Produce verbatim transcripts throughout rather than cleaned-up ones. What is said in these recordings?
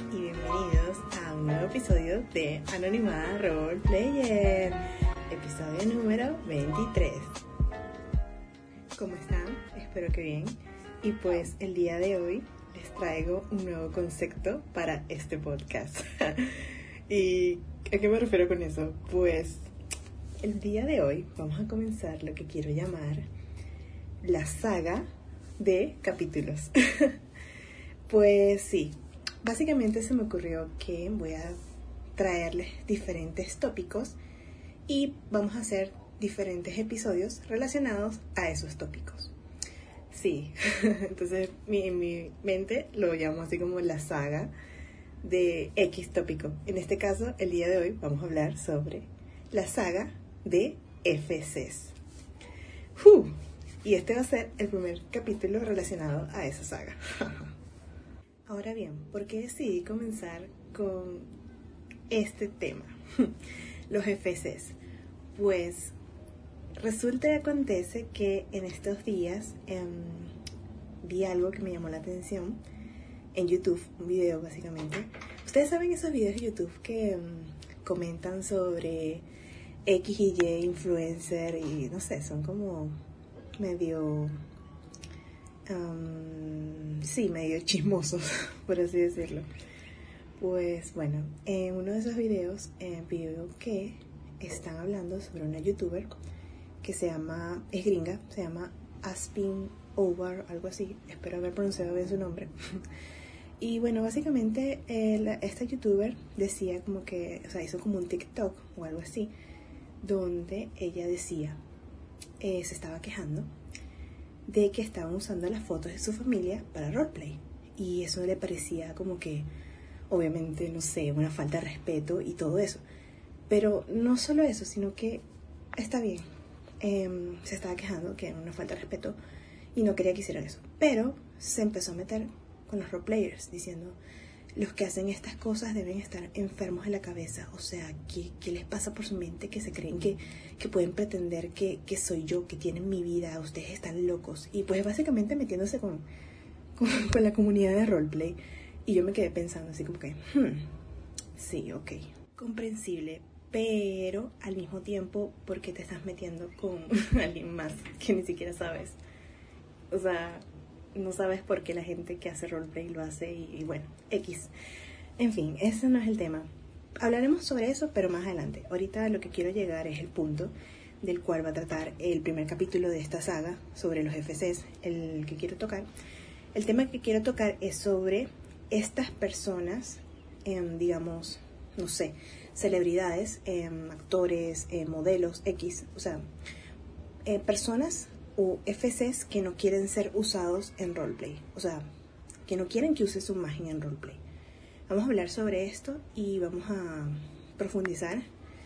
y bienvenidos a un nuevo episodio de Anonymada Role Player, episodio número veintitrés. ¿Cómo están? Espero que bien. Y pues el día de hoy les traigo un nuevo concepto para este podcast. ¿Y a qué me refiero con eso? Pues el día de hoy vamos a comenzar lo que quiero llamar la saga de capítulos. Pues sí, básicamente se me ocurrió que voy a traerles diferentes tópicos y vamos a hacer diferentes episodios relacionados a esos tópicos. Sí, entonces mi, en mi mente lo llamo así como la saga de X tópico. En este caso, el día de hoy vamos a hablar sobre la saga de F Cs. ¡Uh! Y este va a ser el primer capítulo relacionado a esa saga. Ahora bien, ¿por qué decidí comenzar con este tema? Los F Cs. Pues resulta y acontece que en estos días eh, vi algo que me llamó la atención en YouTube, un video básicamente. Ustedes saben esos videos de YouTube que um, comentan sobre X y Y influencer y no sé, son como medio... Um, sí, medio chismosos, por así decirlo. Pues bueno, en uno de esos videos eh, veo que están hablando sobre una youtuber que se llama, es gringa, se llama Aspin Over, algo así, espero haber pronunciado bien su nombre. Y bueno, básicamente eh, la, esta youtuber decía como que, o sea, hizo como un TikTok o algo así, donde ella decía, eh, se estaba quejando de que estaban usando las fotos de su familia para roleplay. Y eso le parecía como que, obviamente, no sé, una falta de respeto y todo eso. Pero no solo eso, sino que está bien. Eh, se estaba quejando que era una falta de respeto y no quería que hicieran eso. Pero se empezó a meter con los roleplayers diciendo, los que hacen estas cosas deben estar enfermos de la cabeza. O sea, ¿qué, qué les pasa por su mente que se creen que, que pueden pretender que, que soy yo, que tienen mi vida? Ustedes están locos. Y pues básicamente metiéndose con, con, con la comunidad de roleplay. Y yo me quedé pensando así como que, hmm, sí, ok, comprensible. Pero al mismo tiempo, ¿por qué te estás metiendo con alguien más que ni siquiera sabes? O sea... no sabes por qué la gente que hace roleplay lo hace y, y bueno, X. En fin, ese no es el tema. Hablaremos sobre eso, pero más adelante. Ahorita lo que quiero llegar es el punto del cual va a tratar el primer capítulo de esta saga sobre los F Cs, el que quiero tocar. El tema que quiero tocar es sobre estas personas, eh, digamos, no sé, celebridades, eh, actores, eh, modelos, X, o sea, eh, personas o F Cs que no quieren ser usados en roleplay, o sea, que no quieren que use su imagen en roleplay. Vamos a hablar sobre esto y vamos a profundizar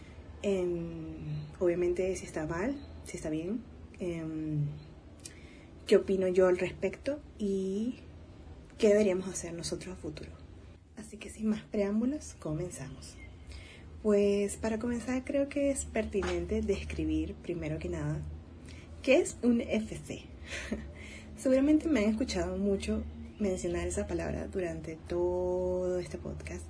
en, obviamente, si está mal, si está bien, en qué opino yo al respecto y qué deberíamos hacer nosotros a futuro. Así que sin más preámbulos, comenzamos. Pues para comenzar creo que es pertinente describir primero que nada ¿qué es un F C? Seguramente me han escuchado mucho mencionar esa palabra durante todo este podcast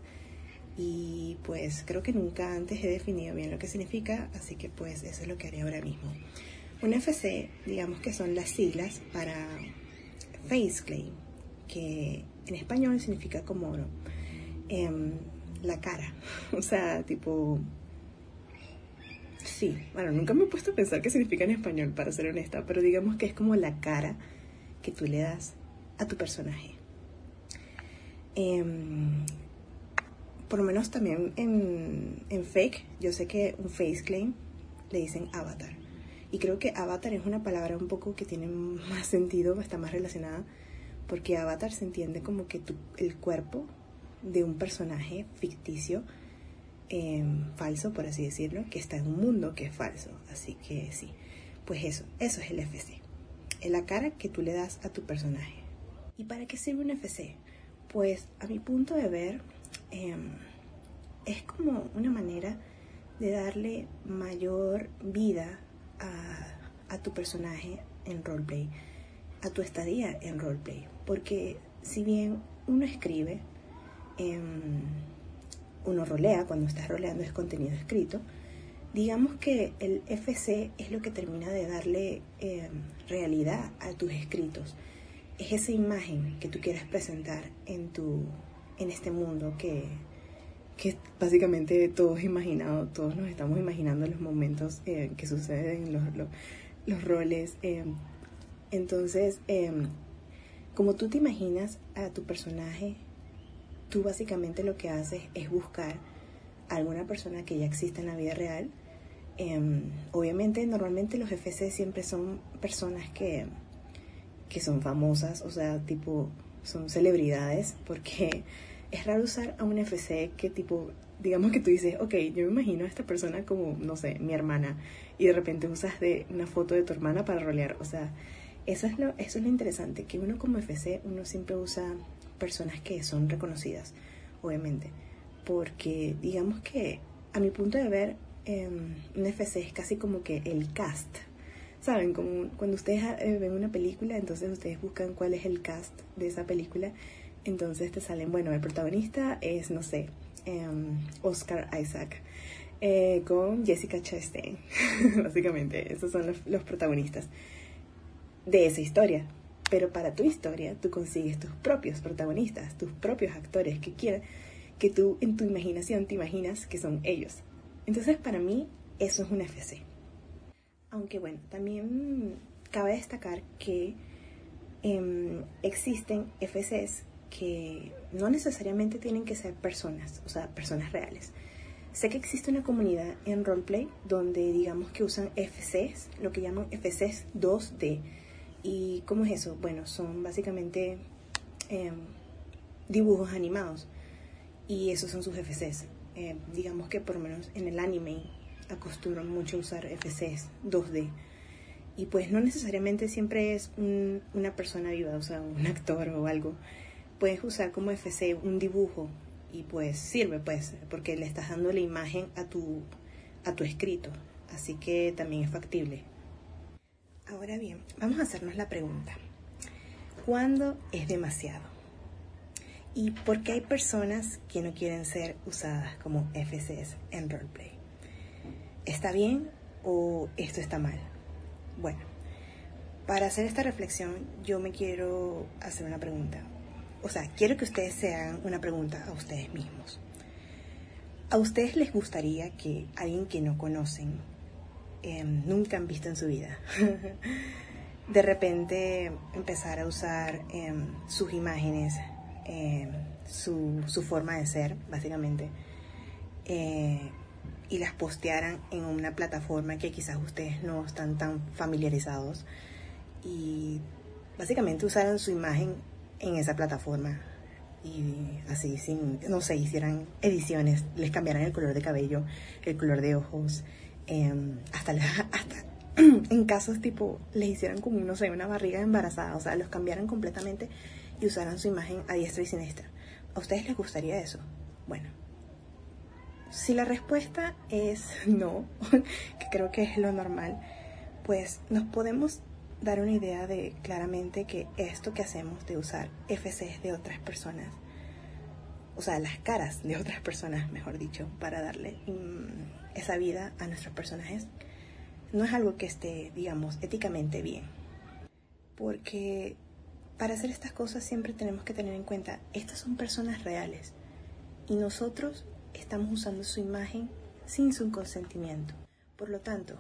y pues creo que nunca antes he definido bien lo que significa, así que pues eso es lo que haré ahora mismo. Un F C, digamos que son las siglas para face claim, que en español significa como ¿no? eh, la cara, o sea, tipo... Sí, bueno, nunca me he puesto a pensar qué significa en español, para ser honesta, pero digamos que es como la cara que tú le das a tu personaje. Eh, por lo menos también en, en fake, yo sé que un face claim le dicen avatar. Y creo que avatar es una palabra un poco que tiene más sentido, está más relacionada, porque avatar se entiende como que tu, el cuerpo de un personaje ficticio, Eh, falso, por así decirlo, que está en un mundo que es falso. Así que sí, pues eso, eso es el F C. Es la cara que tú le das a tu personaje. ¿Y para qué sirve un F C? Pues a mi punto de ver, eh, es como una manera de darle mayor vida a, a tu personaje en roleplay, a tu estadía en roleplay. Porque si bien uno escribe, eh, uno rolea, cuando estás roleando es contenido escrito, digamos que el F C es lo que termina de darle eh, realidad a tus escritos. Es esa imagen que tú quieres presentar en, tu, en este mundo que, que básicamente todos imaginado, todos nos estamos imaginando los momentos eh, que suceden, los, los, los roles. Eh, entonces, eh, como tú te imaginas a tu personaje, tú básicamente lo que haces es buscar a alguna persona que ya exista en la vida real. Eh, obviamente, normalmente los F C siempre son personas que, que son famosas, o sea, tipo, son celebridades, porque es raro usar a un F C que tipo, digamos que tú dices, ok, yo me imagino a esta persona como, no sé, mi hermana, y de repente usas de una foto de tu hermana para rolear. O sea, eso es lo, eso es lo interesante, que uno como F C, uno siempre usa personas que son reconocidas, obviamente, porque digamos que a mi punto de ver, eh, un F C es casi como que el cast. ¿Saben? Como cuando ustedes eh, ven una película, entonces ustedes buscan cuál es el cast de esa película, entonces te salen, bueno, el protagonista es, no sé, eh, Oscar Isaac, eh, con Jessica Chastain. Básicamente, esos son los, los protagonistas de esa historia. Pero para tu historia, tú consigues tus propios protagonistas, tus propios actores que quieran, que tú en tu imaginación te imaginas que son ellos. Entonces, para mí, eso es un F C. Aunque bueno, también cabe destacar que eh, existen F Cs que no necesariamente tienen que ser personas, o sea, personas reales. Sé que existe una comunidad en roleplay donde digamos que usan F Cs, lo que llaman F Cs dos D. ¿Y cómo es eso? Bueno, son básicamente eh, dibujos animados, y esos son sus F Cs. Eh, digamos que por lo menos en el anime acostumbran mucho a usar F Cs dos D, y pues no necesariamente siempre es un, una persona viva, o sea, un actor o algo. Puedes usar como F C un dibujo y pues sirve, pues, porque le estás dando la imagen a tu, a tu escrito, así que también es factible. Ahora bien, vamos a hacernos la pregunta, ¿cuándo es demasiado? ¿Y por qué hay personas que no quieren ser usadas como F Cs en roleplay? ¿Está bien o esto está mal? Bueno, para hacer esta reflexión yo me quiero hacer una pregunta. O sea, quiero que ustedes se hagan una pregunta a ustedes mismos. ¿A ustedes les gustaría que alguien que no conocen, eh, nunca han visto en su vida, de repente empezar a usar eh, sus imágenes, eh, su, su forma de ser, básicamente, eh, y las postearan en una plataforma que quizás ustedes no están tan familiarizados, y básicamente usaran su imagen en esa plataforma y así, sin, no sé, hicieran ediciones, les cambiaran el color de cabello, el color de ojos, eh, hasta, la, hasta en casos tipo les hicieran como, no sé, una barriga embarazada, o sea, los cambiaran completamente y usaran su imagen a diestra y siniestra. ¿A ustedes les gustaría eso? Bueno, si la respuesta es no, que creo que es lo normal, pues nos podemos dar una idea de claramente que esto que hacemos de usar F Cs de otras personas, o sea, las caras de otras personas, mejor dicho, para darle um, esa vida a nuestros personajes, no es algo que esté, digamos, éticamente bien. Porque para hacer estas cosas siempre tenemos que tener en cuenta, estas son personas reales y nosotros estamos usando su imagen sin su consentimiento. Por lo tanto,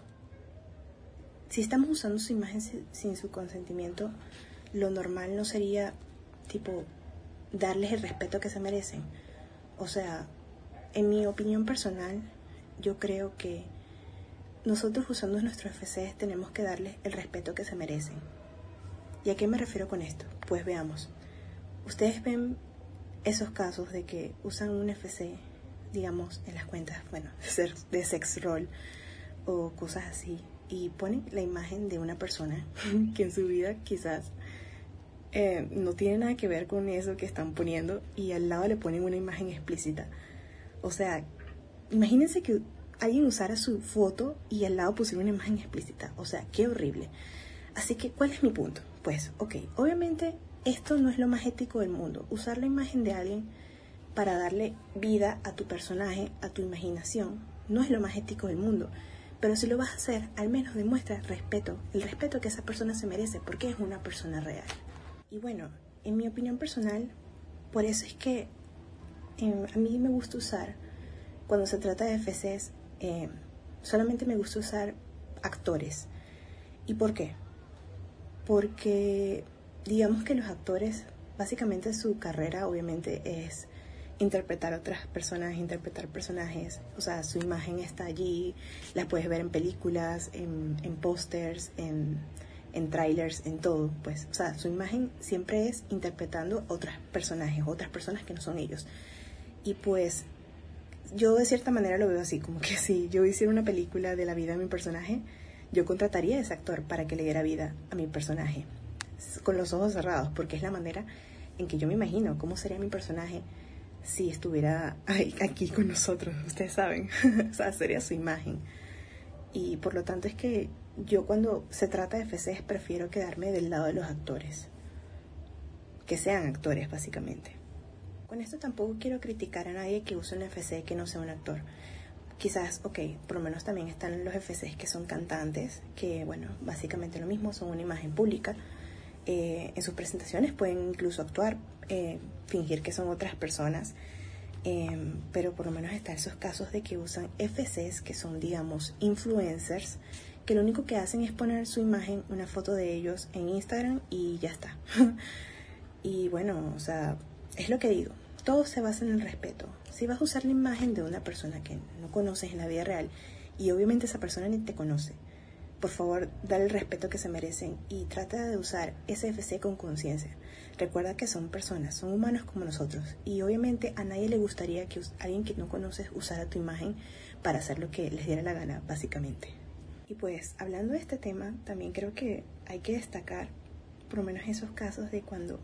si estamos usando su imagen sin su consentimiento, lo normal no sería, tipo, darles el respeto que se merecen. O sea, en mi opinión personal, yo creo que nosotros usando nuestros F Cs tenemos que darles el respeto que se merecen. ¿Y a qué me refiero con esto? Pues veamos. Ustedes ven esos casos de que usan un F C, digamos, en las cuentas, bueno, de sex roll o cosas así, y ponen la imagen de una persona que en su vida quizás eh, no tiene nada que ver con eso que están poniendo, y al lado le ponen una imagen explícita. O sea, imagínense que alguien usara su foto y al lado pusiera una imagen explícita. O sea, qué horrible. Así que, ¿cuál es mi punto? Pues, ok, obviamente esto no es lo más ético del mundo. Usar la imagen de alguien para darle vida a tu personaje, a tu imaginación, no es lo más ético del mundo. Pero si lo vas a hacer, al menos demuestra respeto, el respeto que esa persona se merece, porque es una persona real. Y bueno, en mi opinión personal, por eso es que eh, a mí me gusta usar, cuando se trata de F Cs, eh, solamente me gusta usar actores. ¿Y por qué? Porque digamos que los actores, básicamente su carrera obviamente es interpretar a otras personas, interpretar personajes, o sea, su imagen está allí, la puedes ver en películas, en, en pósters, en, en trailers, en todo, pues, o sea, su imagen siempre es interpretando a otros personajes, otras personas que no son ellos. Y pues, yo de cierta manera lo veo así, como que si yo hiciera una película de la vida de mi personaje, yo contrataría a ese actor para que le diera vida a mi personaje, con los ojos cerrados, porque es la manera en que yo me imagino cómo sería mi personaje si estuviera aquí con nosotros, ustedes saben, o sea, sería su imagen. Y por lo tanto es que yo cuando se trata de F Cs prefiero quedarme del lado de los actores, que sean actores básicamente. Con esto tampoco quiero criticar a nadie que use un F C que no sea un actor. Quizás, ok, por lo menos también están los F Cs que son cantantes, que bueno, básicamente lo mismo, son una imagen pública. Eh, en sus presentaciones pueden incluso actuar, eh, fingir que son otras personas, eh, pero por lo menos están esos casos de que usan F Cs que son, digamos, influencers, que lo único que hacen es poner su imagen, una foto de ellos en Instagram y ya está. Y bueno, o sea, es lo que digo, todo se basa en el respeto. Si vas a usar la imagen de una persona que no conoces en la vida real, y obviamente esa persona ni te conoce, por favor, dale el respeto que se merecen y trata de usar ese F C con conciencia. Recuerda que son personas, son humanos como nosotros. Y obviamente a nadie le gustaría que alguien que no conoces usara tu imagen para hacer lo que les diera la gana, básicamente. Y pues, hablando de este tema, también creo que hay que destacar, por lo menos esos casos de cuando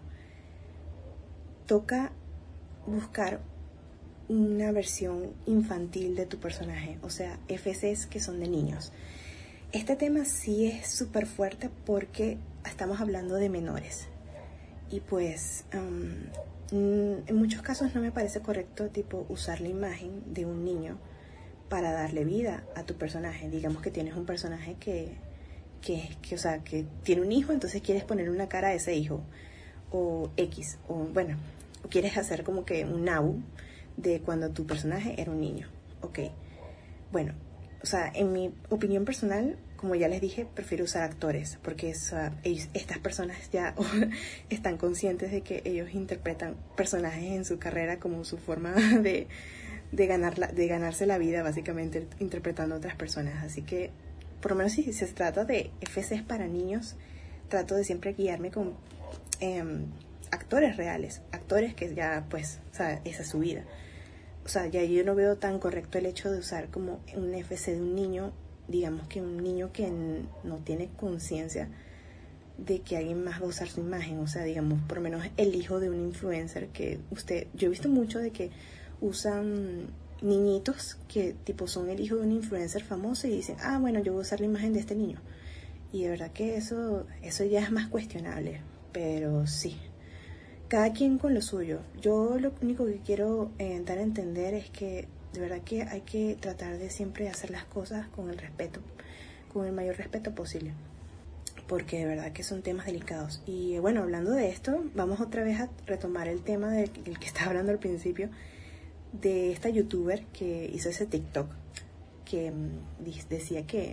toca buscar una versión infantil de tu personaje, o sea, F Cs que son de niños. Este tema sí es súper fuerte porque estamos hablando de menores. Y pues, um, en muchos casos no me parece correcto, tipo, usar la imagen de un niño para darle vida a tu personaje. Digamos que tienes un personaje que, que, que, o sea, que tiene un hijo, entonces quieres poner una cara a ese hijo. O X, o bueno, o quieres hacer como que un nabo de cuando tu personaje era un niño. Ok, bueno. O sea, en mi opinión personal, como ya les dije, prefiero usar actores, porque es, uh, ellos, estas personas ya están conscientes de que ellos interpretan personajes en su carrera como su forma de, de, ganarla, de ganarse la vida, básicamente interpretando a otras personas. Así que, por lo menos si se trata de F Cs para niños, trato de siempre guiarme con eh, actores reales, actores que ya, pues, o sea, esa es su vida. O sea, ya yo no veo tan correcto el hecho de usar como un F C de un niño, digamos que un niño que no tiene conciencia de que alguien más va a usar su imagen. O sea, digamos, por lo menos el hijo de un influencer que usted, yo he visto mucho de que usan niñitos que tipo son el hijo de un influencer famoso y dicen, ah, bueno, yo voy a usar la imagen de este niño. Y de verdad que eso, eso ya es más cuestionable, pero sí. Cada quien con lo suyo. Yo lo único que quiero eh, dar a entender es que de verdad que hay que tratar de siempre hacer las cosas con el respeto, con el mayor respeto posible, porque de verdad que son temas delicados. Y bueno, hablando de esto, vamos otra vez a retomar el tema del, del que estaba hablando al principio, de esta youtuber que hizo ese TikTok, que mmm, decía que...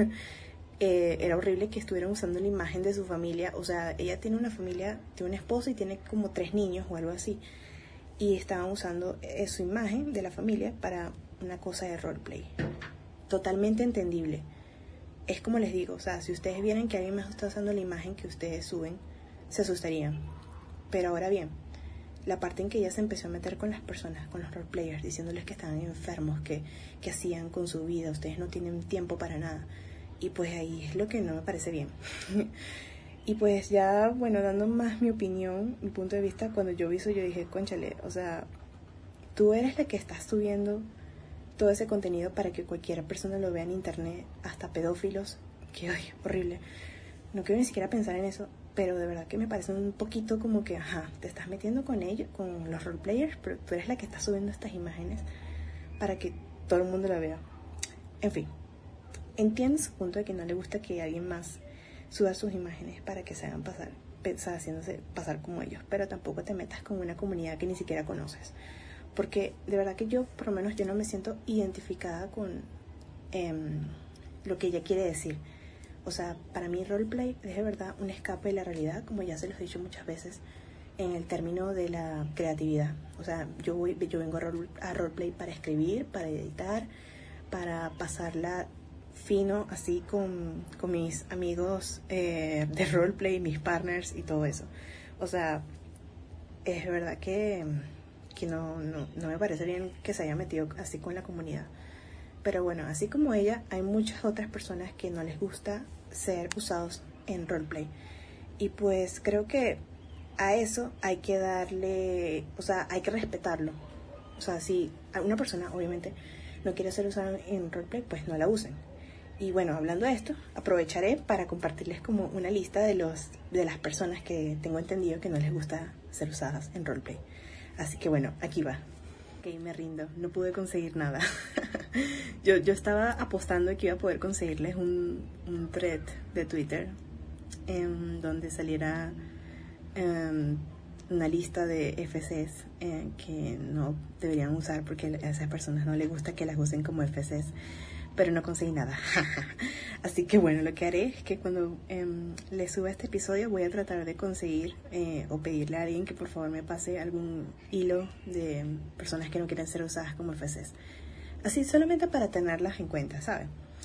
Eh, era horrible que estuvieran usando la imagen de su familia. O sea, ella tiene una familia, tiene un esposo y tiene como tres niños o algo así, y estaban usando eh, su imagen de la familia para una cosa de roleplay. Totalmente entendible. Es como les digo, o sea, si ustedes vieran que alguien más está usando la imagen que ustedes suben, se asustarían. Pero ahora bien, la parte en que ella se empezó a meter con las personas, con los roleplayers, diciéndoles que estaban enfermos, que, que hacían con su vida, ustedes no tienen tiempo para nada. Y pues ahí es lo que no me parece bien. Y pues ya, bueno, dando más mi opinión, mi punto de vista, cuando yo vi eso yo dije, cónchale, o sea, tú eres la que estás subiendo todo ese contenido para que cualquier persona lo vea en internet, hasta pedófilos, que ay, horrible. No quiero ni siquiera pensar en eso, pero de verdad que me parece un poquito como que, ajá, te estás metiendo con ellos, con los roleplayers, pero tú eres la que está subiendo estas imágenes para que todo el mundo la vea. En fin, entiendo su punto de que no le gusta que alguien más suba sus imágenes para que se hagan pasar, pensar, haciéndose pasar como ellos, pero tampoco te metas con una comunidad que ni siquiera conoces, porque de verdad que yo, por lo menos yo no me siento identificada con eh, lo que ella quiere decir. O sea, para mí roleplay es de verdad un escape de la realidad, como ya se los he dicho muchas veces, en el término de la creatividad. O sea, yo, voy, yo vengo a, role, a roleplay para escribir, para editar, para pasarla fino así con, con mis amigos eh, de roleplay, mis partners y todo eso. O sea, es verdad que, que no, no, no me parece bien que se haya metido así con la comunidad. Pero bueno, así como ella, hay muchas otras personas que no les gusta ser usados en roleplay. Y pues creo que a eso hay que darle, o sea, hay que respetarlo. O sea, si una persona obviamente no quiere ser usada en roleplay, pues no la usen. Y bueno, hablando de esto, aprovecharé para compartirles como una lista de los de las personas que tengo entendido que no les gusta ser usadas en roleplay. Así que bueno, aquí va. Ok, me rindo, no pude conseguir nada. yo, yo estaba apostando que iba a poder conseguirles un, un thread de Twitter en donde saliera um, una lista de F Cs eh, que no deberían usar porque a esas personas no les gusta que las usen como F Cs, pero no conseguí nada. Así que bueno, lo que haré es que cuando eh, le suba este episodio voy a tratar de conseguir eh, o pedirle a alguien que por favor me pase algún hilo de personas que no quieren ser usadas como F Cs. Así solamente para tenerlas en cuenta, ¿saben?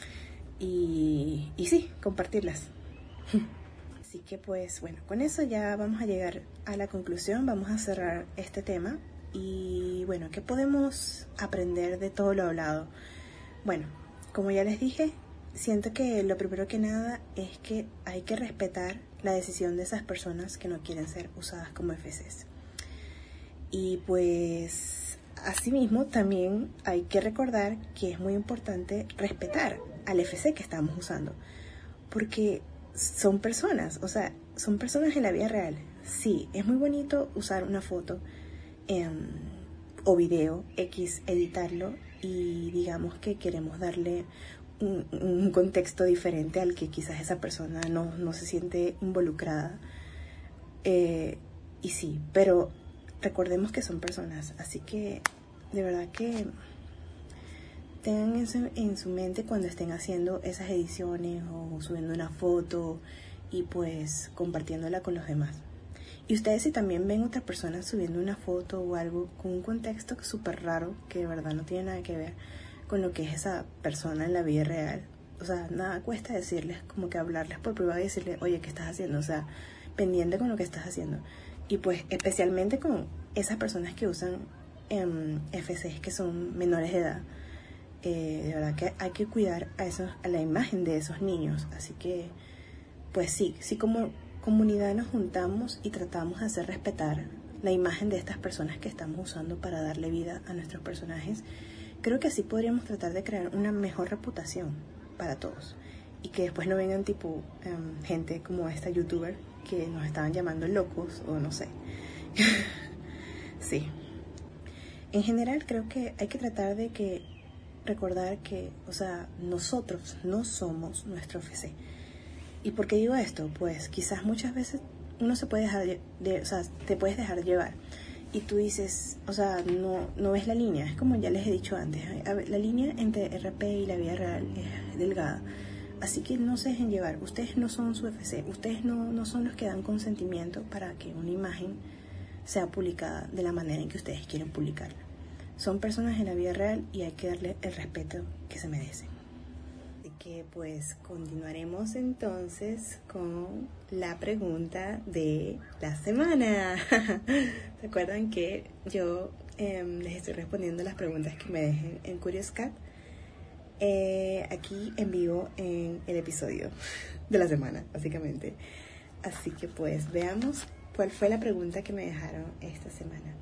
Y, y sí, compartirlas. Así que pues bueno, con eso ya vamos a llegar a la conclusión, vamos a cerrar este tema. Y bueno, ¿qué podemos aprender de todo lo hablado? Bueno, como ya les dije, siento que lo primero que nada es que hay que respetar la decisión de esas personas que no quieren ser usadas como F Cs. Y pues, asimismo, también hay que recordar que es muy importante respetar al F C que estamos usando. Porque son personas, o sea, son personas en la vida real. Sí, es muy bonito usar una foto eh, o video X, editarlo, y digamos que queremos darle un, un contexto diferente al que quizás esa persona no, no se siente involucrada. Eh, y sí, pero recordemos que son personas, así que de verdad que tengan eso en su mente cuando estén haciendo esas ediciones o subiendo una foto y pues compartiéndola con los demás. Y ustedes si también ven otras personas subiendo una foto o algo con un contexto súper raro, que de verdad no tiene nada que ver con lo que es esa persona en la vida real, o sea, nada cuesta decirles, como que hablarles por privado y decirles, oye, ¿qué estás haciendo? O sea, pendiente con lo que estás haciendo. Y pues especialmente con esas personas que usan eh, F Cs que son menores de edad, eh, de verdad que hay que cuidar a, esos, a la imagen de esos niños. Así que, pues sí, sí como comunidad nos juntamos y tratamos de hacer respetar la imagen de estas personas que estamos usando para darle vida a nuestros personajes. Creo que así podríamos tratar de crear una mejor reputación para todos y que después no vengan tipo um, gente como esta youtuber que nos estaban llamando locos o no sé. Sí, en general creo que hay que tratar de que recordar que, o sea, nosotros no somos nuestro F C. ¿Y por qué digo esto? Pues quizás muchas veces uno se puede dejar de, de, o sea, te puedes dejar llevar y tú dices, o sea, no, no ves la línea. Es como ya les he dicho antes, a ver, la línea entre R P y la vida real es delgada. Así que no se dejen llevar. Ustedes no son su F C. Ustedes no, no son los que dan consentimiento para que una imagen sea publicada de la manera en que ustedes quieren publicarla. Son personas en la vida real y hay que darle el respeto que se merecen. Así que pues continuaremos entonces con la pregunta de la semana. ¿Se acuerdan que yo eh, les estoy respondiendo las preguntas que me dejen en Curious Cat? Eh, aquí en vivo en el episodio de la semana, básicamente. Así que pues veamos cuál fue la pregunta que me dejaron esta semana.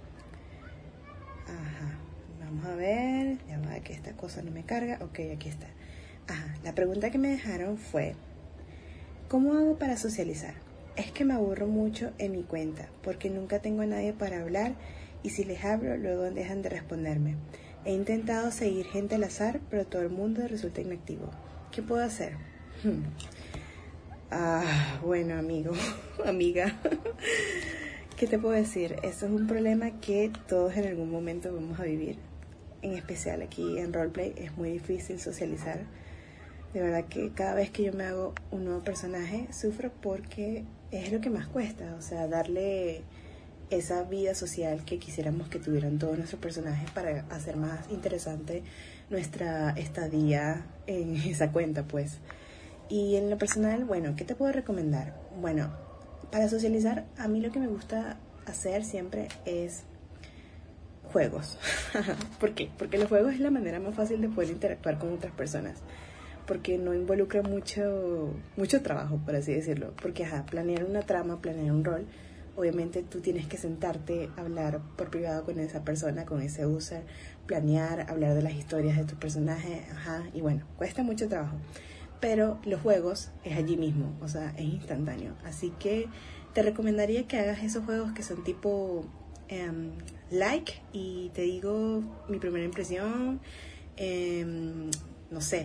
Ajá, vamos a ver, ya va que esta cosa no me carga. Ok, aquí está. Ajá, la pregunta que me dejaron fue: ¿cómo hago para socializar? es que me aburro mucho en mi cuenta, porque nunca tengo a nadie para hablar y si les hablo, luego dejan de responderme. He intentado seguir gente al azar, pero todo el mundo resulta inactivo. ¿Qué puedo hacer? Hmm. Ah, bueno, amigo, amiga. ¿Qué te puedo decir? Eso es un problema que todos en algún momento vamos a vivir. En especial aquí en Roleplay es muy difícil socializar. De verdad que cada vez que yo me hago un nuevo personaje sufro porque es lo que más cuesta. O sea, darle esa vida social que quisiéramos que tuvieran todos nuestros personajes para hacer más interesante nuestra estadía en esa cuenta, pues. Y en lo personal, bueno, ¿qué te puedo recomendar? Bueno, para socializar, a mí lo que me gusta hacer siempre es juegos. ¿Por qué? Porque los juegos es la manera más fácil de poder interactuar con otras personas. Porque no involucra mucho, mucho trabajo, por así decirlo. Porque, ajá, planear una trama, planear un rol, obviamente tú tienes que sentarte, hablar por privado con esa persona, con ese user, planear, hablar de las historias de tu personaje, ajá, y bueno, cuesta mucho trabajo. Pero los juegos es allí mismo, o sea, es instantáneo. Así que te recomendaría que hagas esos juegos que son tipo um, like, y te digo mi primera impresión, um, no sé,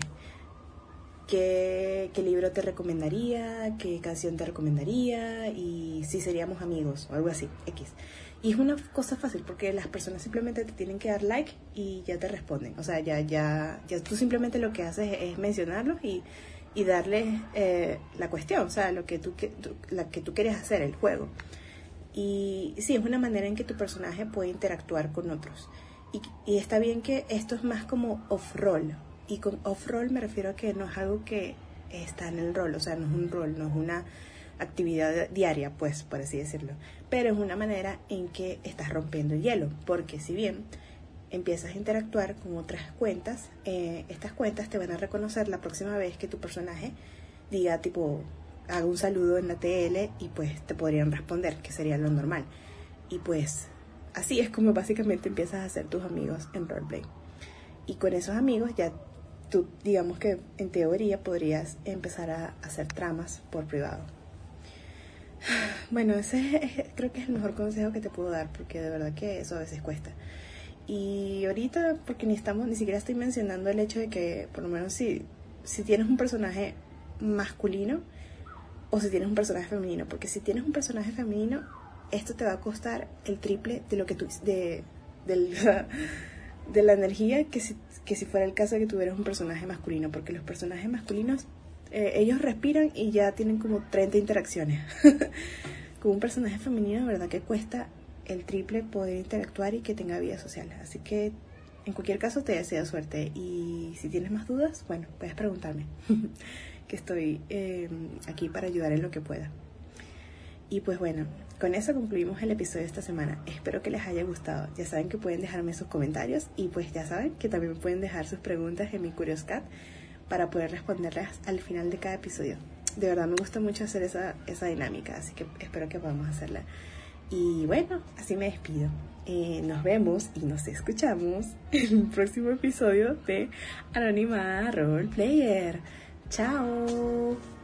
qué, qué libro te recomendaría, qué canción te recomendaría, y si seríamos amigos, o algo así, X. Y es una cosa fácil porque las personas simplemente te tienen que dar like y ya te responden. O sea, ya ya ya tú simplemente lo que haces es mencionarlos y, y darles eh, la cuestión, o sea, lo que tú, que, tú, la que tú quieres hacer, el juego. Y sí, es una manera en que tu personaje puede interactuar con otros. Y, y está bien que esto es más como off-roll. Y con off-roll me refiero a que no es algo que está en el rol, o sea, no es un rol, no es una actividad diaria, pues, por así decirlo, pero es una manera en que estás rompiendo el hielo, porque si bien empiezas a interactuar con otras cuentas, eh, estas cuentas te van a reconocer la próxima vez que tu personaje diga, tipo, haga un saludo en la T L y pues te podrían responder, que sería lo normal. Y pues así es como básicamente empiezas a hacer tus amigos en roleplay. Y con esos amigos ya tú, digamos que en teoría podrías empezar a hacer tramas por privado. Bueno, ese es, creo que es el mejor consejo que te puedo dar, porque de verdad que eso a veces cuesta. Y ahorita, porque ni estamos, ni siquiera estoy mencionando el hecho de que, por lo menos si, si tienes un personaje masculino o si tienes un personaje femenino, porque si tienes un personaje femenino, esto te va a costar el triple de lo que tú, de, de, la, de la energía que si, que si fuera el caso de que tuvieras un personaje masculino, porque los personajes masculinos Eh, ellos respiran y ya tienen como treinta interacciones. Con un personaje femenino, verdad que cuesta el triple poder interactuar y que tenga vida social. Así que en cualquier caso te deseo suerte. Y si tienes más dudas, bueno, puedes preguntarme. Que estoy eh, aquí para ayudar en lo que pueda. Y pues bueno, con eso concluimos el episodio de esta semana. Espero que les haya gustado. Ya saben que pueden dejarme sus comentarios y pues ya saben que también pueden dejar sus preguntas en mi CuriousCat para poder responderlas al final de cada episodio. De verdad me gusta mucho hacer esa, esa dinámica, así que espero que podamos hacerla. Y bueno, así me despido. Eh, nos vemos y nos escuchamos en un próximo episodio de Anónima Roleplayer. ¡Chao!